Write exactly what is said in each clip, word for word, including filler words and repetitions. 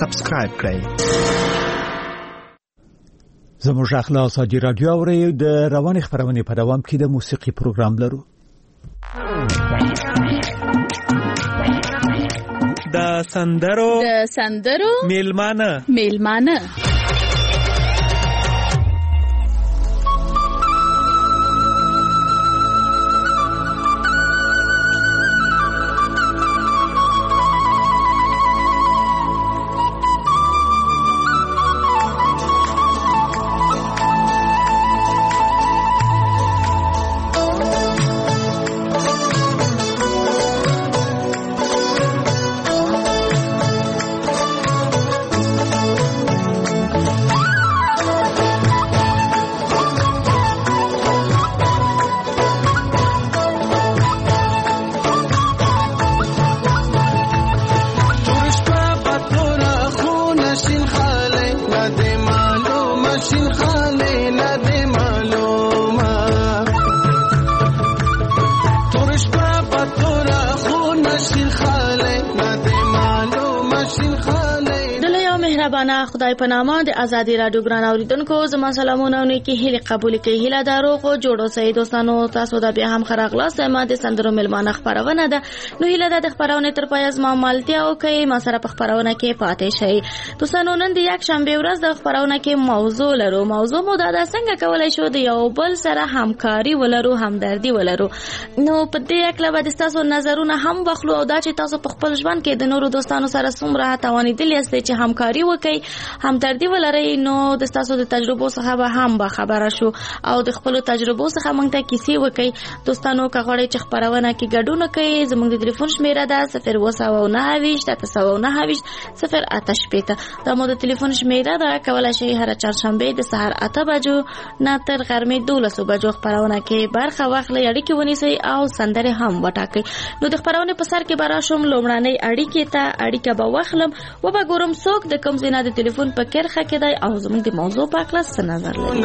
سبسکرایب کړئ. زموږ اخلاص اجي رادیو اوري د رواني خبرونه په دوام کې د موسیقي پروګرام لرو. د سندرو د سندرو میلمانه میلمانه خدای په نامه د ازادي رادیو ګران اوریدونکو زما سلامونه او نیکی هیله قبول کړئ. هیله دارو خو جوړو سي دوستانو تاسو دا بیا هم خراغلا سم د سندرو ملمانه خبرونه ده. نو هیله د خبرونه تر پای از ما مالتیا او کوي ما سره په خبرونه کې پاتې شي. دوستانو نن د یک شنبه ورځ د خبرونه کې موضوع لرو. موضوع مو دا ده څنګه کولای شو د یو بل سره همکاري ولرو، همدردي ولرو. نو په دې اکلا به تاسو نظرونه هم واخلو او دا چې تاسو په خپل ژوند کې د نورو دوستانو سره څومره توانیدل یاست چې همکاري وکړئ، همدردي ولرئ. نو د تاسو د تجربو څخه به هم به خبره شو او د خپل تجربو څخه موږ ته کیسې وکړئ. دوستانو که غواړئ چې خبرونه کې ګډون وکړئ، زموږ د ټلیفون شمیره ده صفر اووه سوه نهه ویشت اته سوه نهه ویشت صفر اته شپېته. دا مو د ټلیفون شمیره ده. کولای شئ هر چهارشنبه د سهار اته بجو نه تر غرمې دولس بجو خبرونه کې برخه واخلئ، اړیکې ونیسئ او سندرې هم وټاکئ. نو د خبرونه په سر کې به راشم لومړنۍ اړیکې ته اړیکه به واخلم و به ګورم څوک د کوم ځای نه د ټلیفون په کرخه کې دی او زموږ د موضوع په اړه څه نظر لري.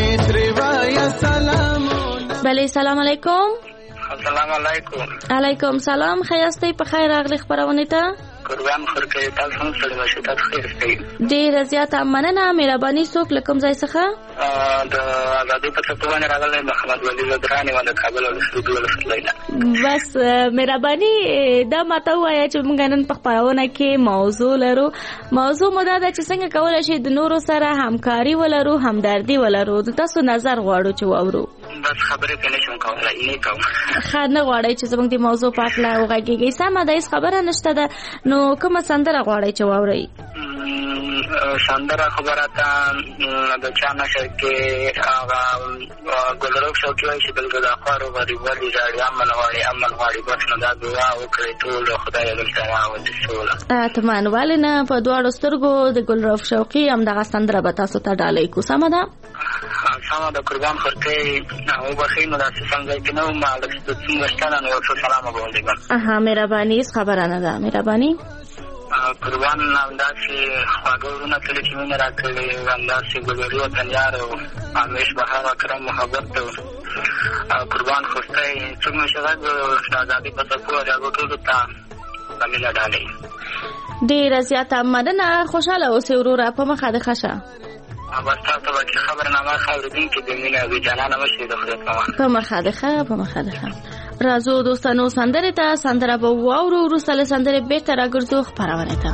بله سلام علیکم. السلام علیکم. علیکم سلام. خیاستئ په خیر راغلی خبرونه ته. قربان خورکې تاسو هم سره مشه تاسو خیر استئ. ډیر زیاته مننه. مهرباني څوک لکم ځای څخه د آزادۍ په څپوانه راغلی محمد ولی زدرانی و د کابل او سعودي ولسلینا. بس مهرباني دا ماته وایي چې موږ نن په خبرونه کې موضوع لرو. موضوع مو دا ده چې څنګه کولای شي د نورو سره همکاري ولرو، همدردي ولرو. تاسو نظر غواړو چې واورو. بس خبرې په نشم کولای نه کوم. خا نه غواړی چې زموږ د موضوع په اړه وغږیږئ. سمه ده، هیڅ خبره نشته ده. نو کومه سندره غواړئ چې واورئ؟ سندره خبره ته د چا نشر کې هغه ګلروب شوقي وایي چې دلته د اخبارو غریب ولي ژاړي، امن غواړي امن غواړي. بس نو دا دعا وکړئ ټول خدای دلته راولي سوله. اتمان ولې نه په دواړو سترګو د ګلروب شوقي همدغه سندره به تاسو ته ډالۍ کو. سمه ده؟ سمه ده. قربان خورکې وبخښئ نو داسې څنګه کې نه وم هلته څومره شته نو یو څه سلام به ولیږم. اها مهرباني. هېڅ خبره نه ده. مهرباني. قربان همداسې خواږه ورونه کله چې مینه راکړې همداسې ګلوري وطنیار او همیش بهار اکرم محبت قربان خوستی څومره چې غږ د ازادۍ په څپو راغو ټولو ته مینه ډالۍ. ډېره زیاته مننه. خوشحاله اوسئ وروره. په مخه د ښه شه. بس تاسو به چې خبرنامه ښه اورېدونکي د مینه او بېجانانه مشرې د خدای په په مخه د ښه په مخه د ښه. راځو دوستانو سندرې ته. سندره به واورو، وروسته له سندرې بېرته راګرځو خپرونې ته.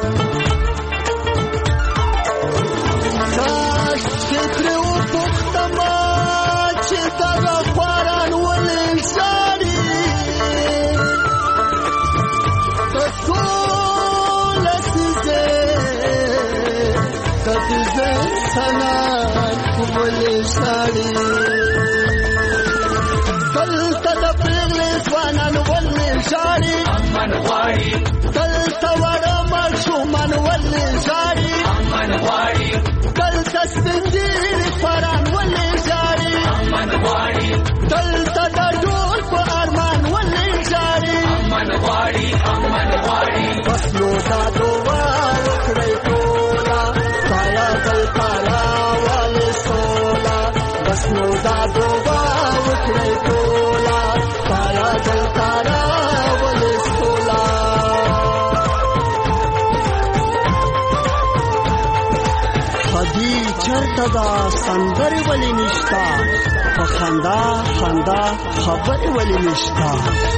دلته د پیغلې ځوانان ولې ژاړي، امن غواړي. دلته وړه ماشومان ولې ژاړي، امن غواړي. دلته سپین ږیري خواران ولې ژاړي، امن غواړي. دلته د ډول په ارمان ولې ژاړي، امن غواړي امن غواړي. بس نو دا دعا وکړئ ټوله سایه دلته راولې سوله. بس نو دا دعا وکړئ ټوله سایه دلته راولې سوله. ابدي چرته دا سندرې ولې نشتا په خندا خندا خبرې ولې نشتا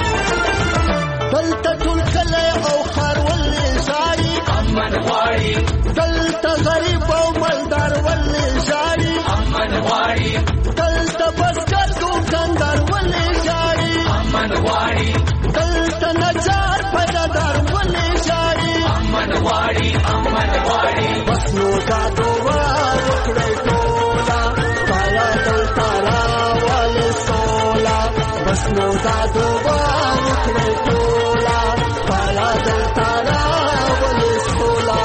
دلته ټول کلی او ښار ولې ژاړي امن غواړي دلته غریب او مالدار ولې ژاړي امن غواړي دلته بزګر دوکاندار ولې ژاړي امن غواړي دلته نجار پیدادار ولې ژاړي امن غواړي امن غواړي بس نو دا دعا وکړئ ټوله سایه دلته راولې سوله بس نو دا دعا وکړئ ټوله سایه دلته راولې سوله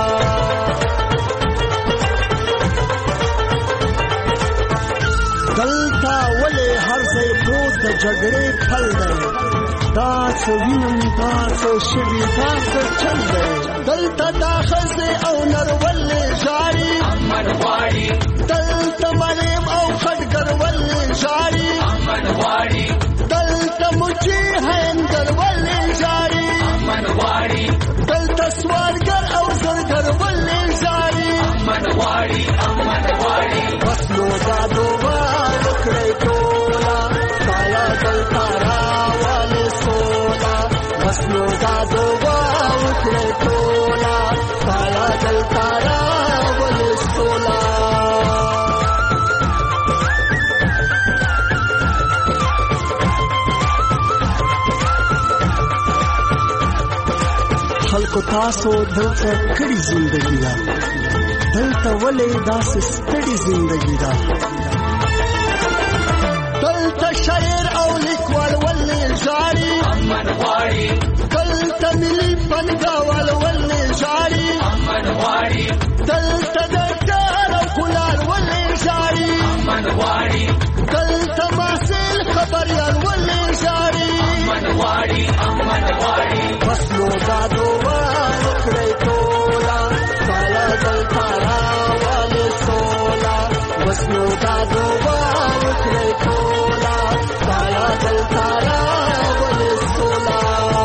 دلته ولې هر ځای پروت د جګړې پل دی دا څه وینم دا څه شوي دا څه چل دی دلته دا ښځې او نر ولې ژاړي امن غواړي دلته مریم او خټګر ولې ژاړي امن غواړي دلته مچي هندر ولې ژاړي امن غواړي دلته سوالګر او زرګر ولې ژاړي امن غواړي امن غواړي بس نو دا دعا وکړئ ټوله سایه دلته راولې سوله بس نو دا دعا وکړئ ټوله سایه دلته راولې سوله خلکو تاسو دلته کړي زندګي ده دلته ولې داسې ستړي زندګي ده دلته شاعر او لیکوال ولې ژاړي امن غواړي دلته ملي پنګاوال ولې ژاړي امن غواړي دلته ډاکټر او کولار ولې ژاړي امن غواړي دلته محصل خبریال ولې ژاړي امن غواړي امن غواړي بس نو دا دعا وکړئ ټوله سایه دلته راولې سوله بس نو دا دعا وکړئ ټوله سایه دلته راولې سوله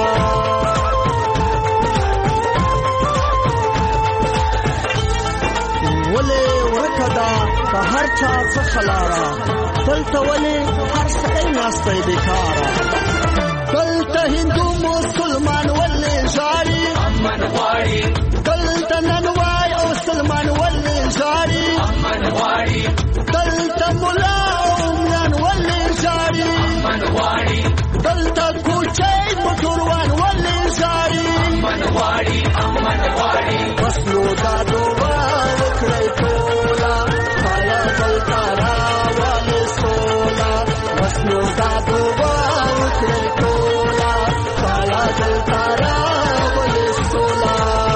ولې ورکه ده په هر چا څخه لاره دلته ولې هر سړی ناستی بېکاره دلته هندو مسلمان ولې ژاړي امن غواړي دلته ننوای او سلمان ولې ژاړي امن غواړي دلته ملا او میان ولې ژاړي امن غواړي دلته کوچی موټروان ولې ژاړي امن غواړي امن غواړي بس نو دا دعا وکړئ ټوله سایه دلته راولې سوله بس نو دا دعا وکړئ ټوله سایه دلته راولې سوله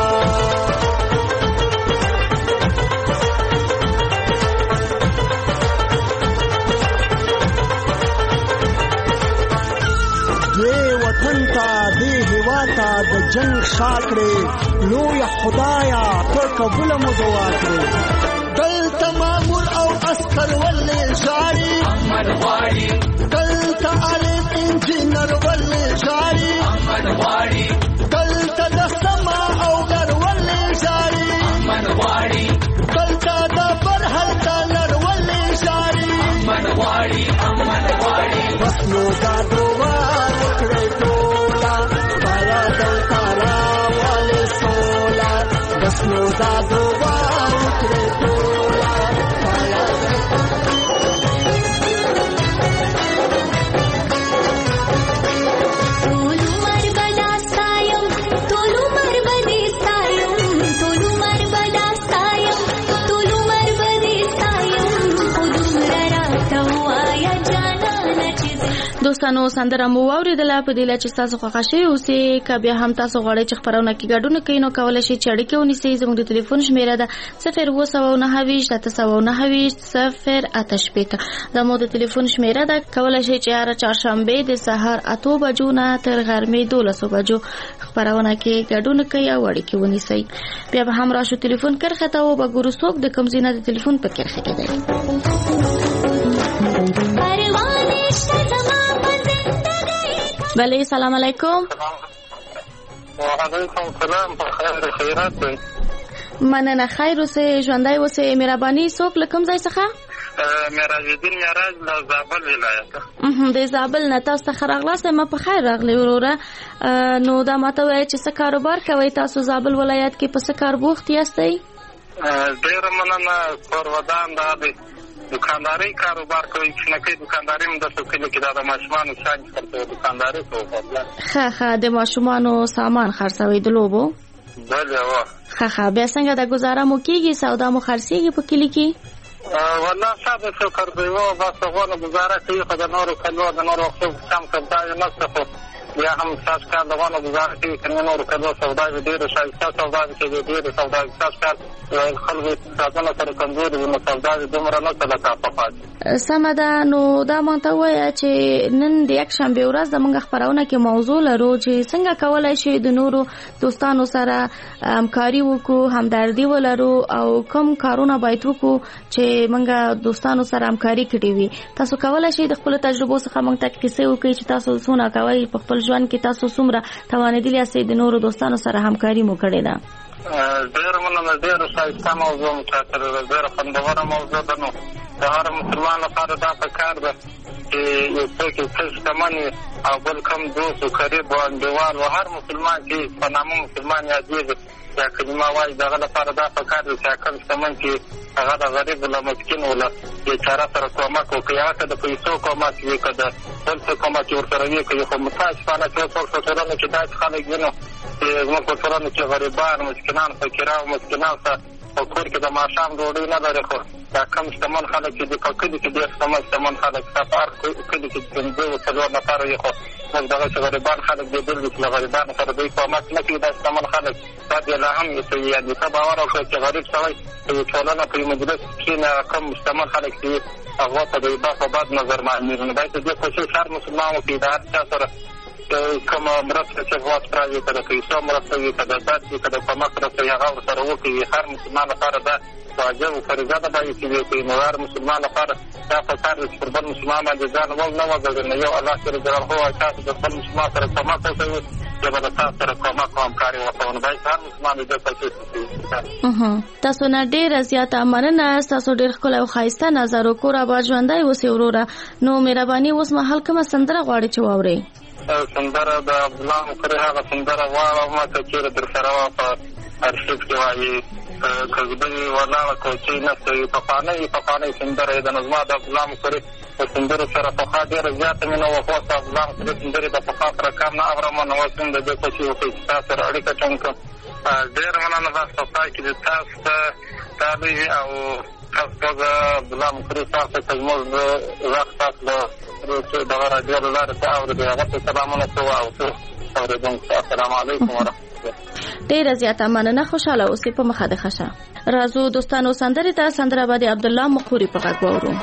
دې وطن ته دې هېواد ته د جنګ شا کړې لویه خدایه ته قبوله مو دعا کړې دلته مامور او عسکر ولې ژاړي امن غواړي دلته عالم انجینر ولې ژاړي امن غواړي دلته د سما او ګر ولې ژاړي امن غواړي دلته د برهل ډالر ولې ژاړي امن غواړي امن غواړي بس نو دا دعا وکړئ ټوله سایه دلته راولې سوله بس نو دا دعا وکړئ ټوله سایه دوستانو سندره مو واوریدله په دې چې تاسو خوښ شئ اوسې که بیا هم تاسو غواړئ چې خپرونه کې ګډون کوئ نو کولی شئ چې اړیکې ونیسئ زموږ د ټلیفون شمیره ده صفر اووه سوه نهه ویشت اته سوه نهه ویشت صفر اته شپېته دا مو د ټلیفون شمیره ده کولی شئ چې هره چهارشنبې د سهار اتو بجو نه تر غرمې دولسو بجو خپرونه کې ګډون کوئ او اړیکې ونیسئ بیا به هم راشو ټلیفون کرښې ته وبګورو څوک د کوم ځای نه د ټلیفون په کرښې کې دی بله سلام علیکم. وعلیکم السلام. بخیر خیرات دی. مننه، خیر اوسې، ژوندی اوسې. مهرباني څوک له کوم ځای څخه؟ معراج الدین معراج له زابل ولایت. د زابل نه تاسو ته ښه راغلاست. ما په خیر راغلی وروره. نو دا ماته وایي چې څه کاروبار کوئ تاسو زابل ولایت کې، په څه کار بوخت یاستئ؟ ډېره مننه. کور ودان دا د دکاندارۍ کاروبار کوي، چینکۍ دکانداري هم دلته کلي کې دا د ماشومانو شیان خرڅوي، دکانداري کوو. ښه ښه، د ماشومانو سامان خرڅوئ د لوبو؟ بله وه. ښه ښه، بیا څنګه د ګزاره مو کېږي، سودا مو خرڅېږي په کلي کې؟ والله ساده شکر دی، و بس غونه ګزاره کوي، خو د نورو کلو د نورو وختو کم سودا یې نشته، خو بیا هم ستاسو کار د غونه ګزاره کوي. که نه نورو کلو سودا یې ډېره ښایسته سودا ده چې ډېرې سودا یې ستاسو کار خلکو اقتصادونه سره کمزوري دي، نو سودا یې دومره نه څه لکه پخوا دي. سمه ده. نو دا ماته ووایه چې نن د یکشنبې ورځ زموږ خپرونه کې موضوع لرو چې څنګه کولی شي د نورو دوستانو سره همکاري وکړو، همدردي ولرو، او کوم کارونه باید وکړو چې موږ دوستانو سره همکاري کړې وي. تاسو کولی شئ د خپلو تجربو څخه موږ ته کیسې وکړئ چې تاسو څونه کوئ په خپل ژوند کې، تاسو څومره توانېدلي یاستئ د نورو دوستانو سره همکاري مو کړې ده؟ ډېره مننه. ډېره ښایسته موضوع مو ټاکلې ده، ډېره خوندوره موضوع ده. نو د هر مسلمان لپاره دا پکار ده چې یو څوک یو څه شتمن وي او بل کم دوست و قریب و انډیوال و هر مسلمان چې په نامه مسلمان یادېږي یا کلمه وایي، د هغه لپاره دا پکار ده چې هغه شتمن چې هغه د غریب له مسکین و له بېچاره سره کومک وکړي، هغه که د پیسو کومک وي، که د بل څه کومک یې ورسره وي، که یې خو متاسفانه چې څوک په ټولنه کې داسې خلک وي، نو چې زموږ په ټولنه کې غریبان، مسکینان، فقیران او مسکینان ته په کور کې د ماښام ډوډۍ نه لري، خو دا کم شتمن خلک چې دي په کلي کې ډېر شتمن شتمن خلک شته، په هر کلي کې پنځه و څلور نفره وي، خو موږ دغسې غریبان خلک لیدلي چې له غریبانو سره دوی کومک نه کوي. دا شتمن خلک دا بیا لا هم یادي ته باور وکړه چې غریب سړی په یو ټولنه په یو مجلس کښېني، هغه کم شتمن خلک چې وي هغو ته د یو بد په بد نظر معلومېږي. نو باید د دې کوشش هر مسلمان وکړي، د هر چا سره کومه مرسته چې غواړي پرې که د پیسو مرسته وي، که د درد وي، که د کومک مرسته وي، هغه ورسره وکړي. هر مسلمان لپاره دا واجب او فریضه ده باید چې وکړي. نو هر مسلمان لپاره دا پکار ده چې پر بل مسلمان باندې ځان ول نه وګرځي. نو یو الله جل جلاله وایي تاسو د بل مسلمان سره کومک وکړئ، یا به د تاسو سره کومک او همکاري وکړو. نو باید هر مسلمان د دې کوشش وکړي. تاسو نه ډېره زیاته مننه. تاسو ډېر ښکلی او ښایسته نظر و. کور اباد ژوندی اوسې وروره. نو مهرباني اوس مهال کومه سندره غواړئ چې واورئ؟ سندره د عبدالله مقری هغه سندره غواړم که چېرې در سره وه په ارشیف کې وایي کږدۍ ولاړه کوچۍ نسته وي، پخوانۍ پخوانۍ سندره یې د نو زما د عبدالله مقری په سندرو سره پخوا ډېره زیاته مینه وه، خو اوس د عبدالله مقری سندرې د پخوا سره کم نه اورم. نو اوس هم د دې کوشش وکړئ چې تاسو سره اړیکه ټینګ کړم. ډېره مننه. بس په پای کې د تاسو ته دا لوی او تاسو ته عبدالله مقری تاسو ته زموږ غږ تاسو د دغه راډیو له لارې څه اورېدې، هغه ته سلامونه کوو او ټول اورېدونکو ته السلام علیکم ورحمتالله. ډېره زیاته مننه. خوشحاله اوسئ. په مخه د ښه شه. راځو دوستانو سندرې ته. سندره به د عبدالله مقری په غږ واورو.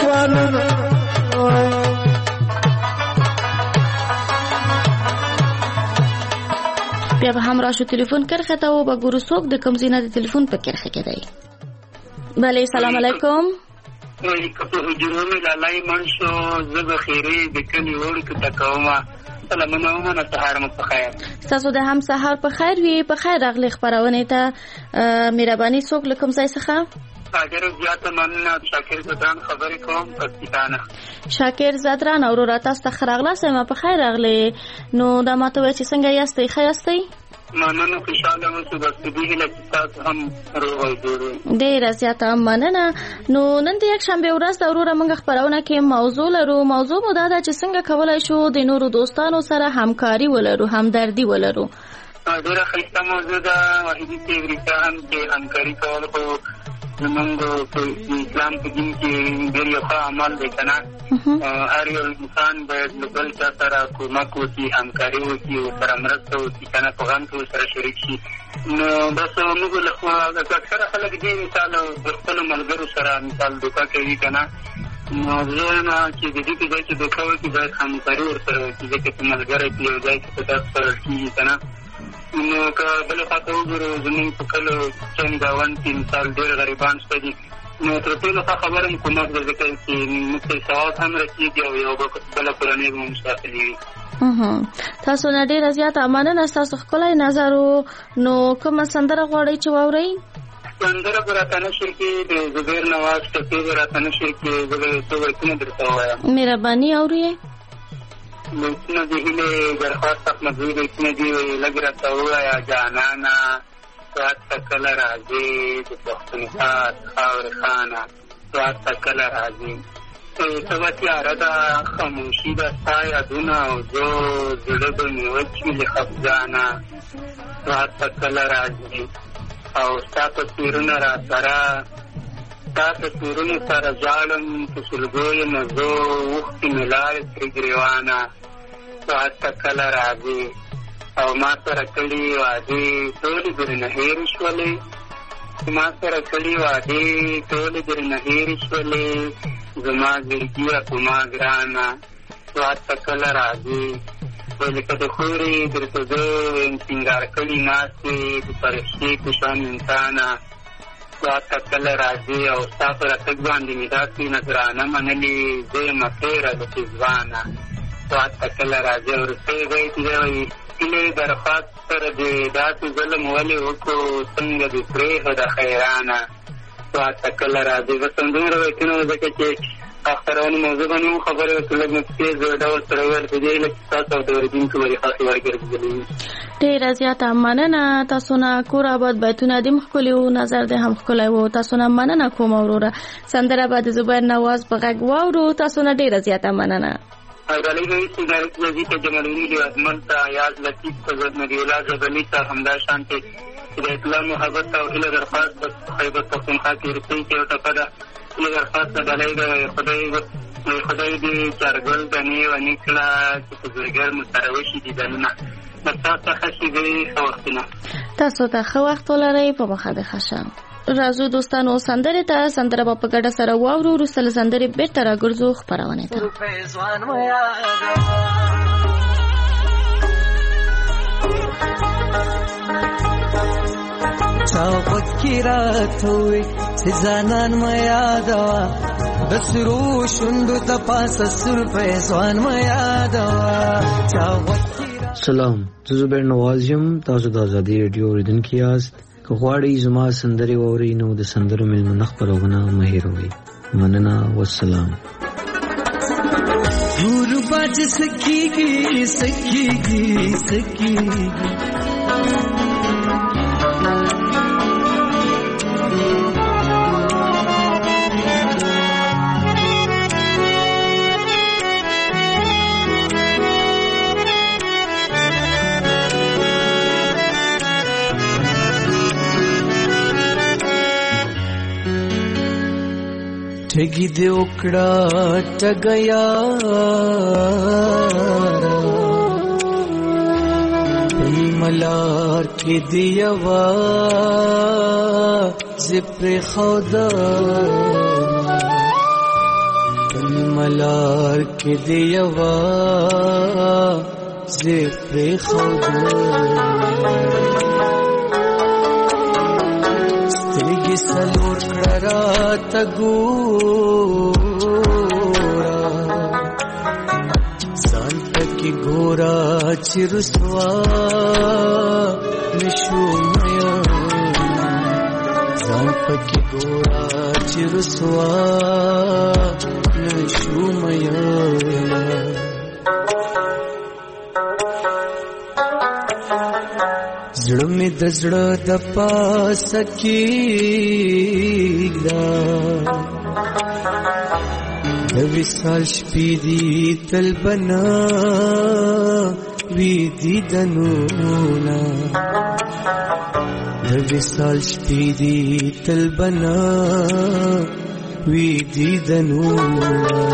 ځوانانو بیا به هم راشو تلیفون کرخه ته و به ګورو څوک د کوم ځای نه د تلیفون په کرخه کې دی. بله سلام علیکم. وایي که په حجرو مې لالی مړ شو زه به خیرې د کلي وړکو ته کومه سلامونه ومنه سهار مو په خیر. ستاسو د هم سهار په خیر وي. په خیر راغلې خپرونې ته. مهرباني څوک له کوم ځای څخه؟ ډېره زیاته مننه. شاکر زدران خبرې کوم پکتیکا. شاکر زدران وروره تاسو ته ښه راغلاست. ما په خیر راغلې. نو دا ماته وایه چې څنګه یاستئ؟ ښه یاستئ؟ مننه خوشحاله اوسو. بس په دې هیله چې تاسو هم روغ او جوړ وئ. ډېره زیاته مننه. نو نن د یکشنبې ورځ ده وروره موږ خپرونه کې موضوع لرو. موضوع مو دا ده چې څنګه کولی شو د نورو دوستانو سره همکاري ولرو، همدردي ولرو. ډېره ښایسته موضوع ده. واحدي صاحب رښتیا هم چې همکاري کول خو زمونږ په اسلام په دین کې ډېر یو ښه عمل دی که نه. هر یو انسان باید له بل چا سره کومک وکړي، همکاري وکړي، ورسره مرسته وکړي که نه، په غم کې ورسره شریک شي. نو بس موږ له اکثره خلک دې مثال د خپلو ملګرو سره مثال دوکه کوي که نه. نو زه وایم چې د دې په ځای چې دوکه وکړي باید همکاري ورسره وکړي، ځکه چې ملګری په یو ځای کې په داسې سره کېږي که نه. نو که بلې خوا ته وګورو زمونږ په کلو چند ګاونډ کې مثال ډېر غریبان شته دي. نو تر ټولو ښه خبره مو کومک ده، ځکه چې موږ ته ثواب هم رسېږي او یو بله کورنۍ به مو مشاغلې وي. تاسو نه ډېره زیاته مننه. ستاسو ښکلی نظر و. نو کومه سندره غواړئ چې واورئ؟ سندره به راته نشر کې د زبیر نواز ټپې به راته نشر کې زه به یو څو بیتونه درته ووایم. مهرباني اورئ. بیتونه د هیلې درخواست احمدزي بیتونه دي. لږ راته ووایه جانانه سوات ته کله راځې د پښتونخوا خاورې خانه سوات ته کله راځې ته به تیاره ده خاموشي ده ستا یادونه او زه زړه به مې وچ وي له خفګانه سوات ته کله راځې او ستا تصویرونه را سره ستا تصویرونو سره ژاړم په سلګو یم زه اوښکې مې لاړې ترې ګرېوانه سوات ته کله راځې او ما سره کړي وعدې ټولې درنه هېرې شولې ما سره کړي وعدې ټولې درنه هېرې شولې زما زړګیه په ما ګرانه سوات ته کله راځې وایي لکه د خورې درته زه یم سینګار کړي ناستې د فرښتې په شان انسانه سوات ته کله راځې او ستا په راتګ باندې مې داسې نظرانه منلې زه یمه تېره د پېزوانه سوات ته کله راځې وروستی بیت دی وایي هیلې درخواست سره دې داسې ظلم ولې وکړو څنګه دې پرېښوده خیرانه سوات ته کله راځې. بس همدومره بیتونه وو ځکه چې خپرونې موضوع باندې مو خبرې وکړو لږ مو په تېز ډول سره وویل په دې هیله چې تاسو او د اورېدونکو به دې خاصې ورګرځېدلې وي. ډېره زیاته مننه. تاسو نه کور آباد بیتونه دې هم ښکلي وو، نظر دې هم ښکلی وو. تاسو نه مننه کوم وروره. سندره به د زبیر نواز په غږ واورو. تاسو نه ډېره زیاته مننه. حیدرعلي رئیس ادارې وزیر ته جمال الدین اجمل ته یاز لطیف ته نبی الله زبلي ته همدا شانتې چې د اطلاع محبت او هیله درخواست په خیبر پښتونخوا کې روسۍ کې یو ټپه ده. هیله درخواست ته ډالۍ ده خدای خدای دې چارګل دنې ونې کړه چې په زرګر مو سره وشي دیدنونه. بس تاسو ته ښه شېبې ښه وختونه. تاسو ته ښه وخت ولرئ. په مخه دې ښه شه. راځو دوستانو سندرې ته. سندره به په ګډه سره واورو. وروسته له سندرې بېرته راګرځو خپرونې ته. چا پکې راته وې چې ځانان مه یادوه د سرو شونډو ته پاسه سور پیزوان مه یادوه. سلام، زه زبیر نواز یم. تاسو د ازادي رادیو اورېدونکي یاست. که غواړئ زما سندرې واورئ نو د سندرو مېلمنه خپرونه مه هېروئ. مننه، والسلام. غربا چې سکیږي سکیږي سکیږي ټګي دې وکړه ټګیا ملار کې دی وا زپر خدا زمالار کې دی یوا زفر خود سترګې سلور کړه تا ګورا ځان پکې ګورا چې رسوا نشومیا ځان پکې ګورا چې رسوا نشومیا زړه مې د زړه د پاسه کېږده د وصال شپې دي تل به نه وي دیدنونه د وصال شپې دي تل به نه وي دیدنونه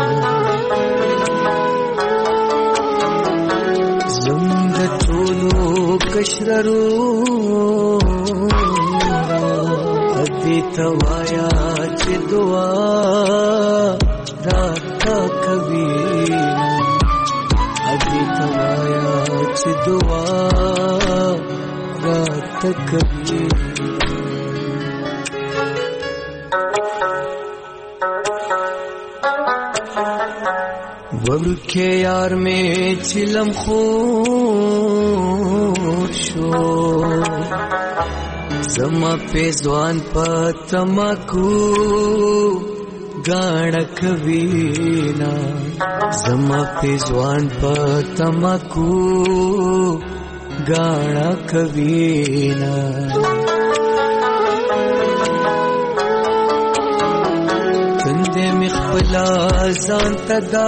کشررو ادي توایا چې دعا راته کوي ادي توایا چې دعا راته کوي ورکه یار میں چلم خور شو زما پیزوان پا تماکو گاڑا کوینا زما پیزوان پا تماکو گاڑا کوینا تندے مخبلا زان تدا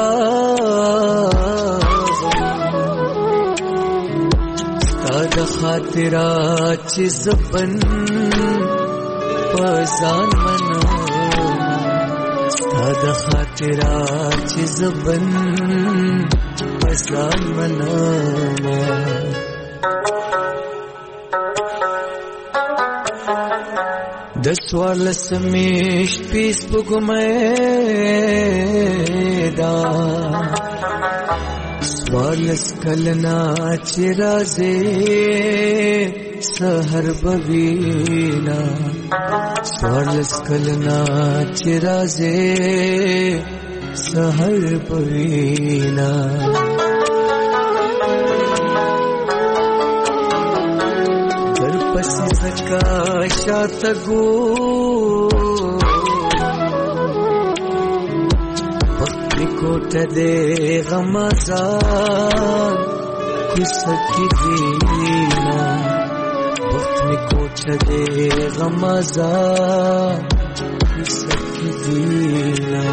ستاد خاطرات چی زبن پزان منا ستاد خاطرات چی زبن پزان منا دسوار لسمیشت پیس بگمیدا سوار لسکلنا چرازے سہر بوینا سوار لسکلنا چرازے سہر بوینا پس زکا شات گو وقت کوٹ دے غمازان کسکی دینا وقت کوٹ دے غمازان کسکی دینا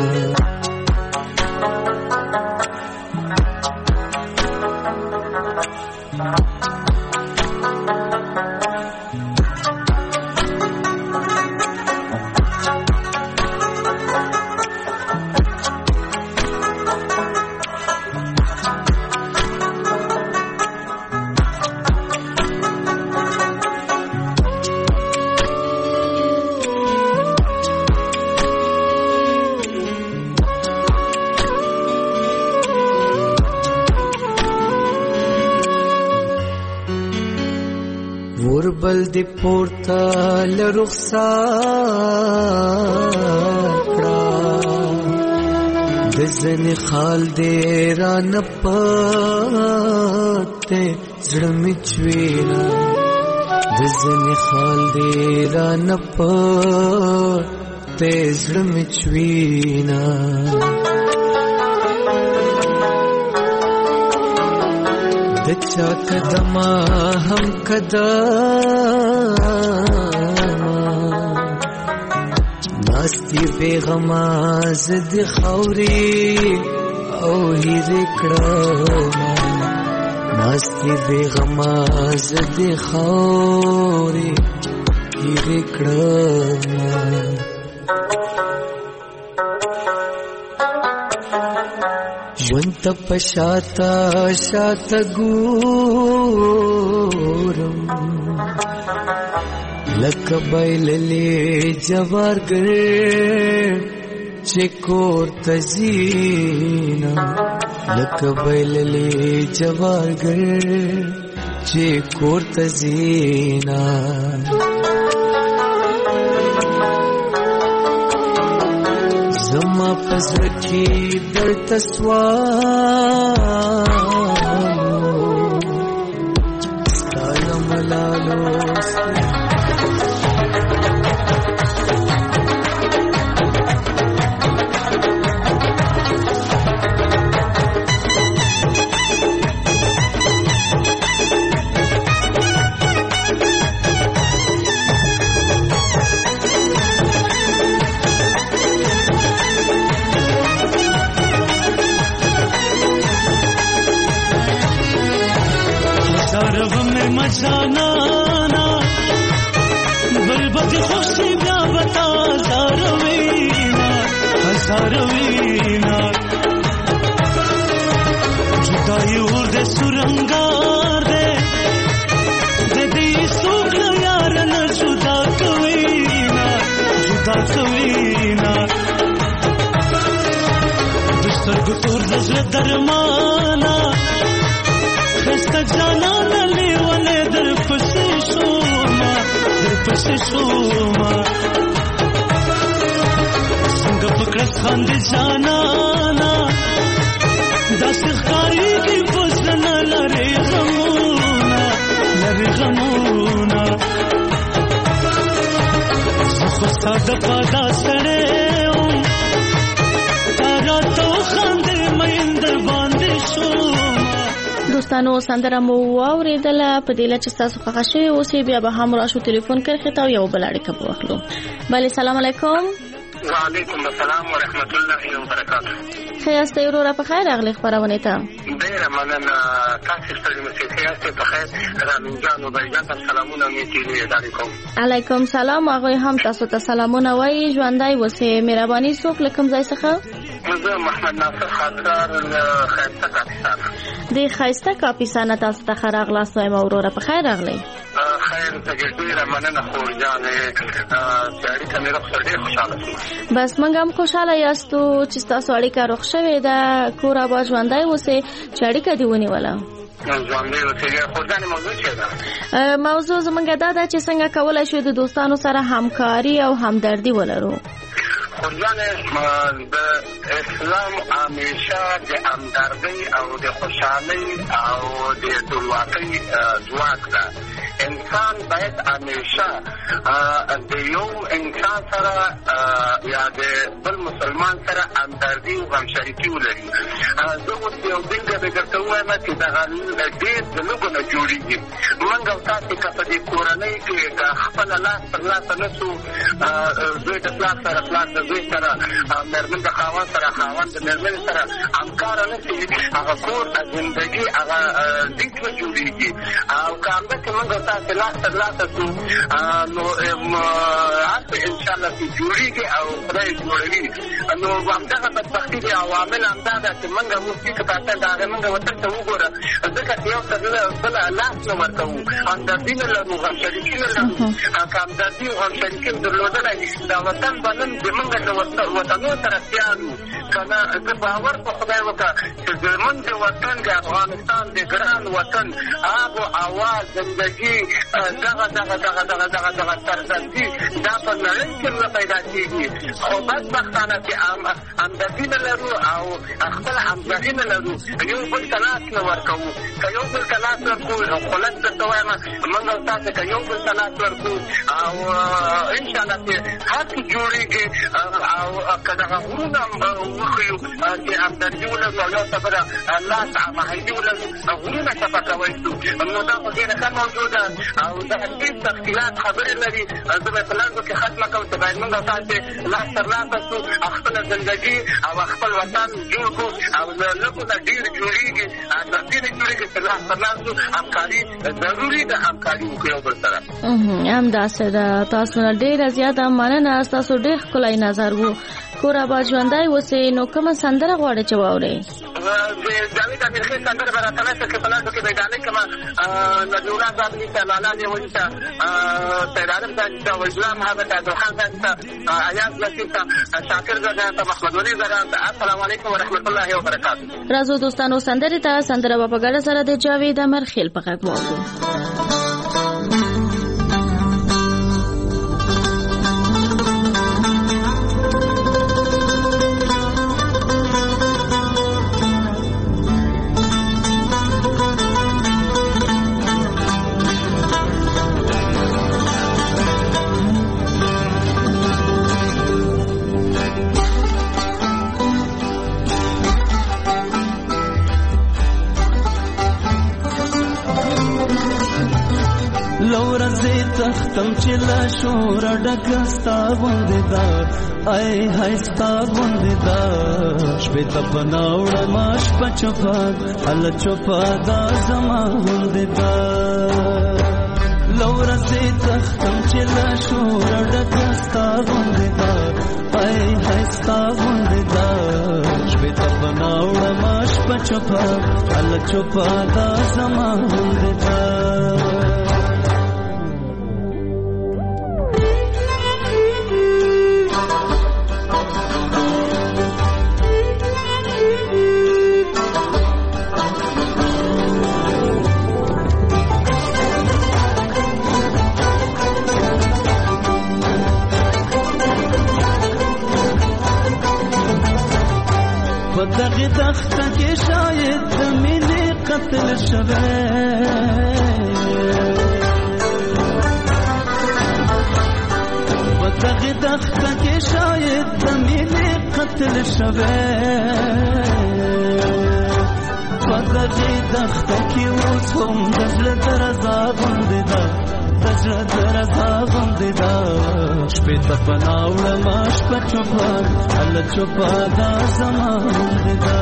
بل دی پورتا لرخصار کرا دزن خال دی ران پاتے زڑمی چوینا دزن خال دی ران پاتے زڑمی چوینا دچا قدما ہم قدما ناستی بیغما زد خوری او ہی رکڑما ناستی بیغما زد خوری ہی رکڑما ژوند په شاته شاته ګورم لکه بایللې جوارګر چکور تزینا لکبیللی جوارگر چکور تزینا زما پزرکی در تسوالو ستایا ملالو मचाना ना बलबत खुशी ब्या बता हजारवीना हजारवीना जुदाई उर्दे सुरंगार दे दे सुख यार न जुदा कवीना जुदा कवीना दुस्तर गुतुर दजल दरमाना खस्ता जाना न लेवने दर पसे शोमा दर पसे शोमा संग पकड़स खांद जाना ना दस खारी की फसन लरे गमूना लरे गमूना खुस्ता दपा दासड़े तारा तो खांदे मयंदर बांधे शोमा دوستانو سندره مو واوریدله په دې لچ تاسو خوښ شوی اوسې بیا به هم راشو ټلیفون کرخه تا یو بل اړیکه واخلو. بله سلام علیکم. وعلیکم السلام ورحمت الله وبرکاته. خیاسته ورور په خیر اغلی خبرونه ته. ډیره مننه تاسو ستړي مشه خیاسته په خیر رامین جان او بایجان سلامونه می تیری علیکم. علیکم سلام هغه هم تاسو ته سلامونه وایي ژوندۍ اوسې مهرباني څوک لکم ځای څخه؟ زه محمد ناصر خاطر خیاسته کاپیسان. د خیاسته کاپیسان تاسو ته خیر اغلاس وایم اورور په خیر اغلی. خیر ډیره مننه خور جان سړی ته مې رخصت ډیر خوشاله شوم. بس موږ هم خوشاله یاستو چې تاسو اړیکه روغ شوې ده کور آباد ژوندۍ اوسې چې اړیکه دې ونیوله. ژوندۍ اوسې خور جان موضوع څه ده؟ موضوع زموږ دا ده چې څنګه کولی شو د دوستانو سره همکاري او همدردي ولرو. خورجان د اسلام همیشه د همدردۍ او د خوشحالۍ او د ټولواکۍ ځواک ده. انسان باید همیشه د یو انسان سره یا د بل مسلمان سره همدردي او همشریکي ولري. زه اوس یو بېلګه به درته ووایم چې دغه ډېر د لږو نه جوړېږي. موږ او تاسې که په دې کورنۍ کې که خپله لاس پر لاسه نه شو زوی د پلار سره پلار د زوی سره مېرمن د خاوند سره خاوند د مېرمنې سره همکاره نه شي هغه کور زندګي هغه ډېر نه جوړېږي. او که همداسې موږ او تاسې لاس پر لاسه شو نو هر څه انشاءالله چې جوړېږي او خدای جوړوي. نو همدغه بدبختي د عوامل همدا ده چې موږ اوس چې که پاته د هغې موږ وطن ته وګوره ځکه چې یو تر بله لاس نه ورکوو همدردي نه لرو همشریکي نه لرو. که همدردي او همشریکي درلودلی دا وطن به نن د موږ د وطنو سره سیال وو که نه. زه باور په خدای وکړه چې زموږ د وطن د افغانستان د ګران وطن آب و هوا زندګي دغه دغه دغه دغه دغه دغه سرزندي دا په نړۍ کې نه پیدا کېږي. خو بدبختانه چې همدردي نه لرو او خپله همغږي نه لرو یو بل ته لاس نه ورکوو. که یو بل ته لاس ورکوو خلک درته وایم موږ او تاسې که یو بل ته لاس ورکوو او انشاءالله چې هر څه جوړېږي او که دغه غرونه وښیو چې همدردي ولرو او یو خبره لاس هماهنګي ولرو غرونه صفا کوی شو نو دا خو ډېره ښه موضوع ده او دغه ډېر تفصیلات خبرې لري. زه به په لنډو کې ختمه کوم چې باید موږ او تاسې لاس تر لاسه شو خپله زندګي او خپل وطن جوړ کړو او له لږو نه ډېر جوړېږي همدردي نه جوړېږي چې لاس تر لاس شو همکاري ضروري ده. همکاري وکړو یو بل سره. همداسې ده. تاسو نه ډېره زیاته مننه. ستاسو ډېر ښکلی نظر و کور آباد ژوندۍ اوسې نو کومه سندره غواړې چې واورې؟ د جاوید امیرخېل سندره به راته نشته چې په لاسو کې به ډالۍ کړمه. نجیب الله صاحب نیسه، لالا دې ونیسه، سید عالم صاحب نیسه، وجدان محمد ته، عبدالخان صاحب نیسه، ایاز لطیف ته، شاکر زاده ته، محمد ولي زاده ته. السلام علیکم ورحمت الله وبرکاتو. راځو دوستانو سندرې ته سندره به په ګډه سره د جاوید امیرخېل په غږ واورو. تختم چې لا شور ډکستا غوندې دا ای هستا غوندې دا شپې ته بناوړ ماش پچپا ال چپا دا زما غوندې دا لور سي تختم چې لا شور ډکستا غوندې دا ای هستا غوندې دا شپې ته بناوړ ماش پچپا ال چپا دا زما غوندې دا دغه دخته کې شاید د مینې قتل شوه په دغه دخته کې شاید د مینې قتل شوه په دغه دخته کې اوس هم د زړه درزا غوندې ده د زړه درزا غوندې ده شپې ته پناوړه ما شپه چوپه هله چوپه دا زما غوندې ده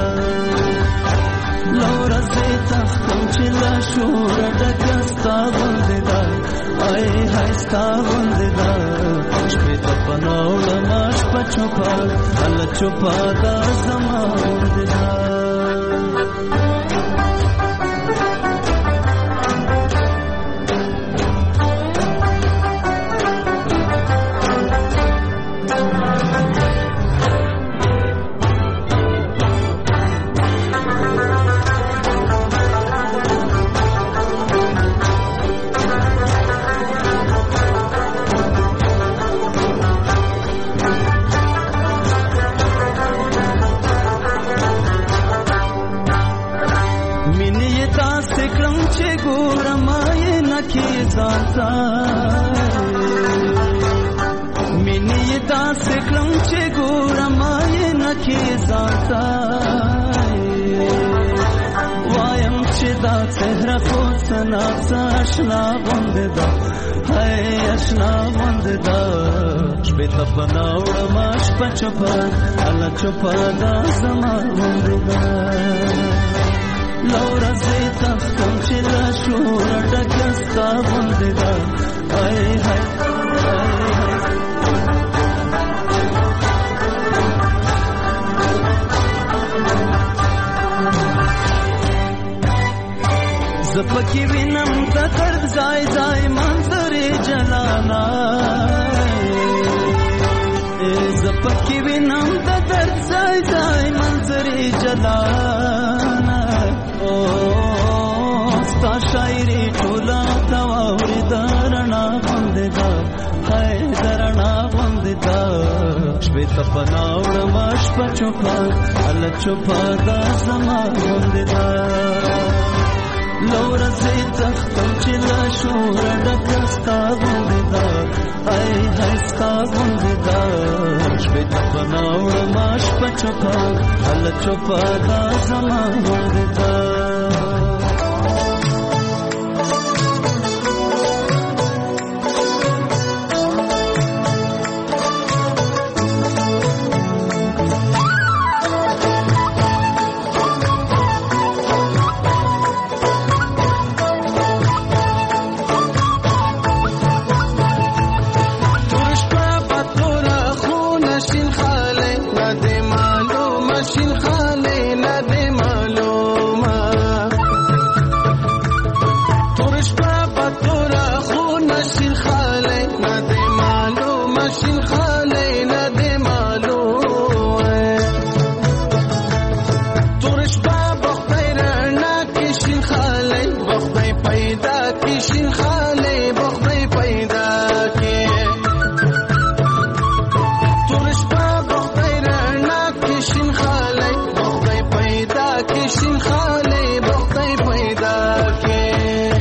لوره زه تختم چې له شوره ډکه ستا غوندې ده ای های ستا غوندې ده شپې ته پناوړه ما شپه چوپه هله چوپه دا زما غوندې ده مینی داس کلم چې ګورم یې نکي ځانتا وایم چې دا څهره خو سنا آشنا غوندې ده هاي آشنا غوندې ده شپې ته بناوړم شپه چوپه هله چوپه دا زما غوندې ده لوره زه تختم چې له شوره ډکه ستا غوندې ده ای های زپکی وینم د درد ځای ځای منظرې جلانا زپکی وینم د درد ځای ځای منظرې جلانا او ستا شاعري ټوله تا واورې درنا غوندې ده هاي درنا غوندې ده شپې ته بناوړم شپه چوپه هله چوپه دا زما غوندې ده لوره زه تختم چې له شوره ډکه ستا غوندې ده ای های ستا غوندې ده شپې ته بناوړم شپه چوپه هله چوپه دا زما غوندې ده ماشین خاله نده معلومه تورش بابا تورا خون ماشین خاله نده معلوم ماشین خاله نده معلومه تورش بابا خدای رنا کشین خاله بخدای پیدا کشین خاله بخدای پیدا که تورش بابا خدای رنا کشین خاله بخدای پیدا کشین خاله بخدای پیدا که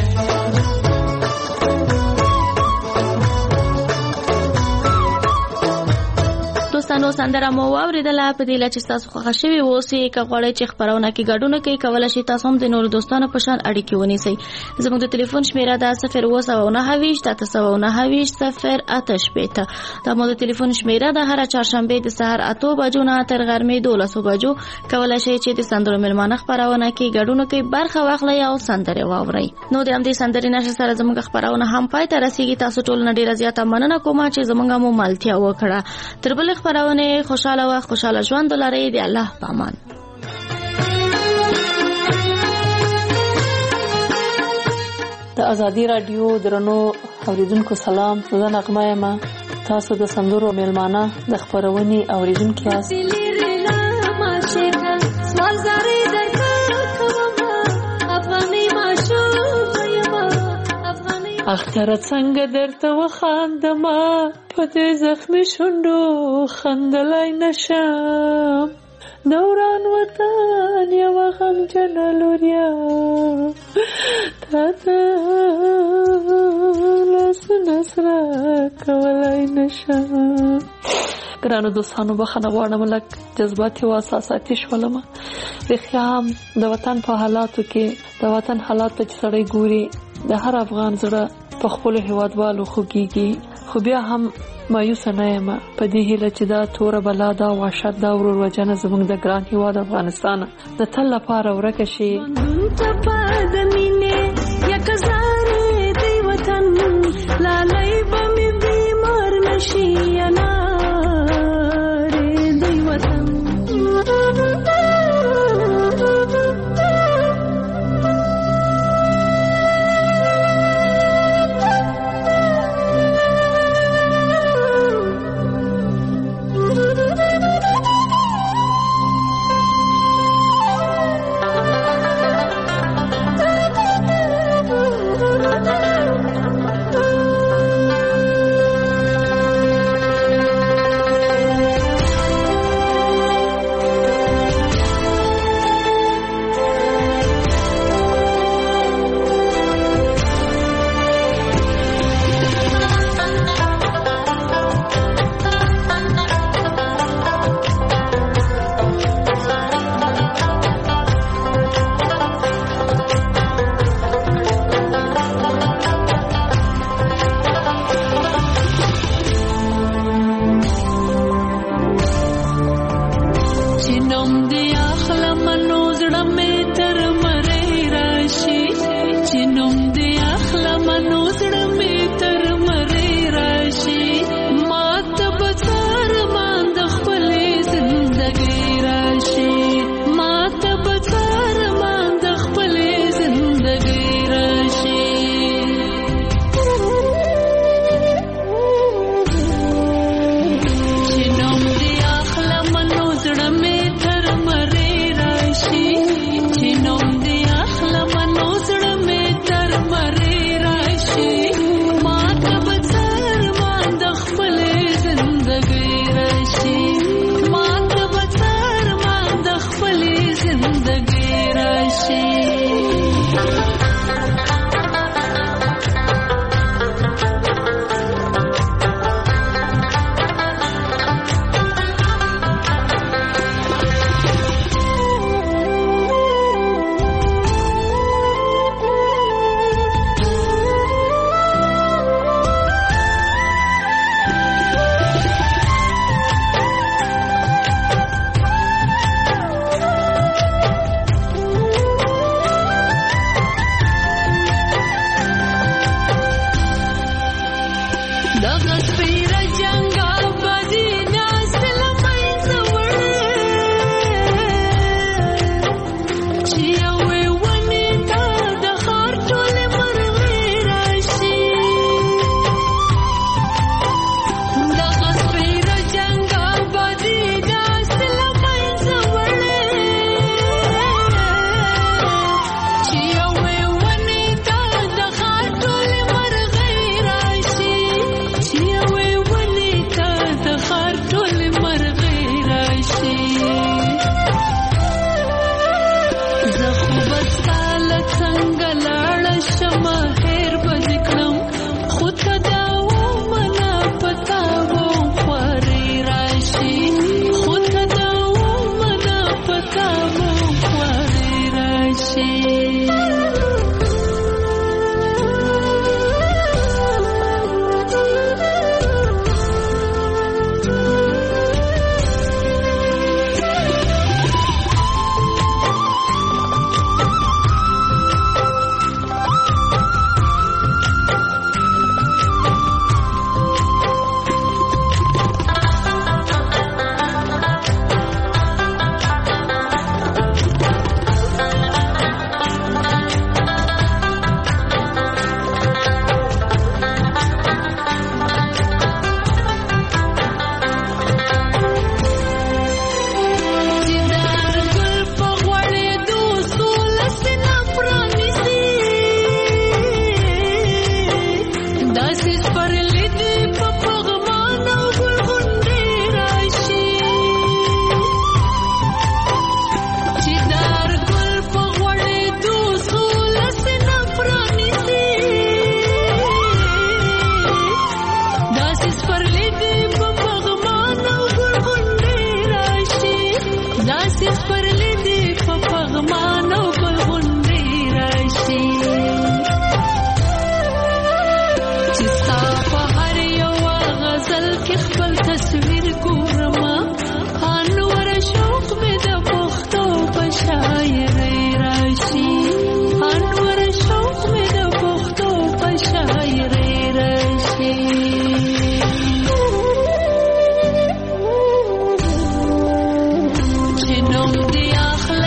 دوستانو سندره مو واوریدله په دې لچ تاسو خوښ شوي اوسئ که غواړئ چې خبرونه کې ګډون کوي کولای شئ تاسو هم د نورو دوستانو په شان اړیکې ونیسئ زموږ د ټلیفون شمیره ده صفر اووه سوه نهه ویشت اته سوه نهه ویشت صفر اته شپېته دا مو د ټلیفون شمیره ده هره چهارشنبې د سهار اتو بجو نه تر غرمې دولسو بجو کولای شئ چې د سندرو مېلمانه خپرونه کې ګډون کوي برخه واخلئ او سندرې واورئ نو د همدې سندرې نشر سره زموږ خپرونه هم پای ته رسیږي تاسو ټول نه ډیره زیاته مننه کوم چې زموږ مو ملتیا وکړه تر بل خبرونه خوشاله و خوشاله ژوند ولرئ دی الله پامان د ازادي رادیو درنو اوریدونکو سلام زه نغمه یم تاسو د سندرو میلمانه د خبرونې اوریدونکو یاست اختر څنګه درته وخاندما په دې زخمي شونډو خندلای نشم دوران وطن یو غمجن لوریا تاته لاسونه سره کولای نشم ګرانو دوستانو بخښنه غواړم لږ جذباتي او احساساتي شولم رښتیا هم د وطن په حالاتو کې د وطن حالات ته چې سړی ګوري د هر افغان زړه په خپل هیوادوالو خوږیږي خو بیا هم مایوس نه یم په دې هیله چې دا تور بلا دا وحشت دا ورور وجنه زموږ د ګران هیواد افغانستان د تل لپاره ورکه شي لالای بمی بیمار نشی اناره دی وطن چې نوم دی اخر